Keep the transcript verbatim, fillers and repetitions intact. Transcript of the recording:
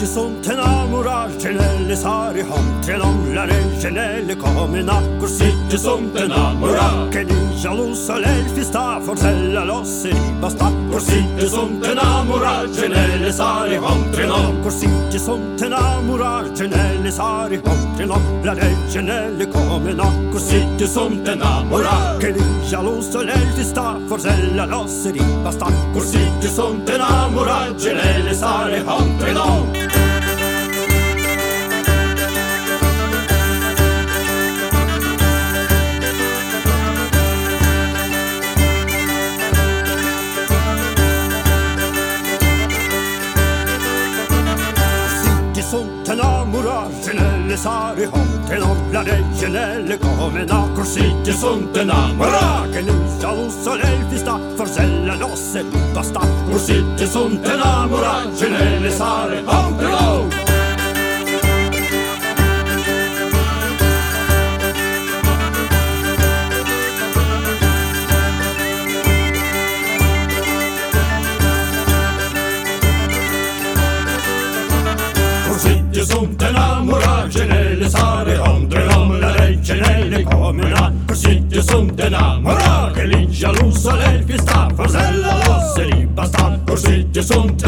sunt enamorar, genelle sari hontre non la genelle come na così che sunt enamorar, che di gelosa l'elfi sta forsella losse basta così che sunt enamorar, genelle sari hontre non così che sunt enamorar, genelle sari hontre non la genelle come na così che sunt enamorar, che di gelosa l'elfi sta forsella losse basta così che sunt enamorar, genelle sari hontre non. Sunt enamorar, genelle sari honte non la genelle come na così che sunt enamorar, che lui gelosa l'elfi sta forsella losse basta così che sunt enamorar, genelle sari honte non. Io sunt enamorar, genelle sare hontre non la genelle come na così io sunt enamorar, che lì gelosa l'elfi sta forsella losse li basta così io sunt